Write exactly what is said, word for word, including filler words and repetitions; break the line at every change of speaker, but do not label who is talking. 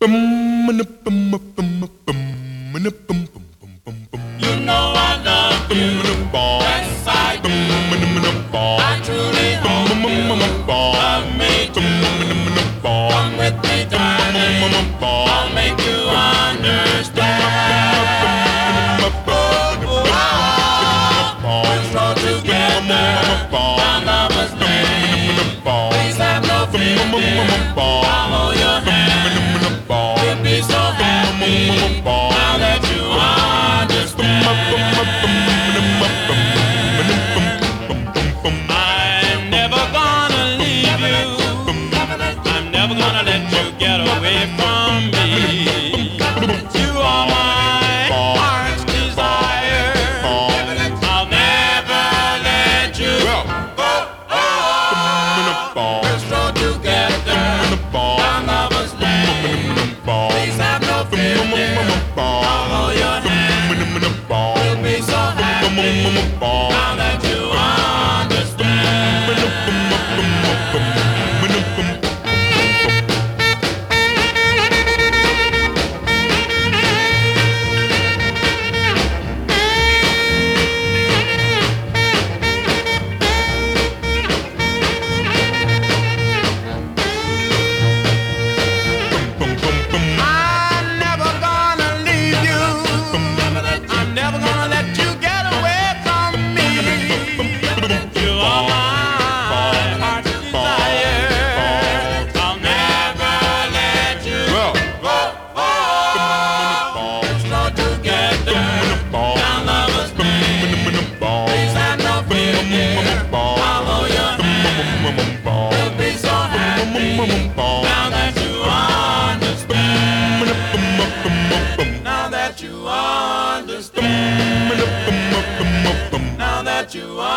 You know I love you, yes I do. I truly hope you love me too. Come with me, darling, I'll make you understand. Oh, oh, we'll stroll together down Lover's Lane. Please have no fear, dear. Follow your hand. We'll be so happy now that you understand. I'm never gonna leave you. I'm never gonna let you get away from me. You are my heart's desire. I'll never let you go. We'll stroll together down Lover's Lane. Please have no fear, dear. Follow your hand. We'll be so happy now that you understand. I'm never gonna leave you. I'm never gonna let you get away from me. You are my heart's desire. I'll never let you go. We'll stroll together down Lover's Lane. Please have no fear, dear. Follow your hand. We'll be so happy now that you understand. Now that you understand. Now that you understand.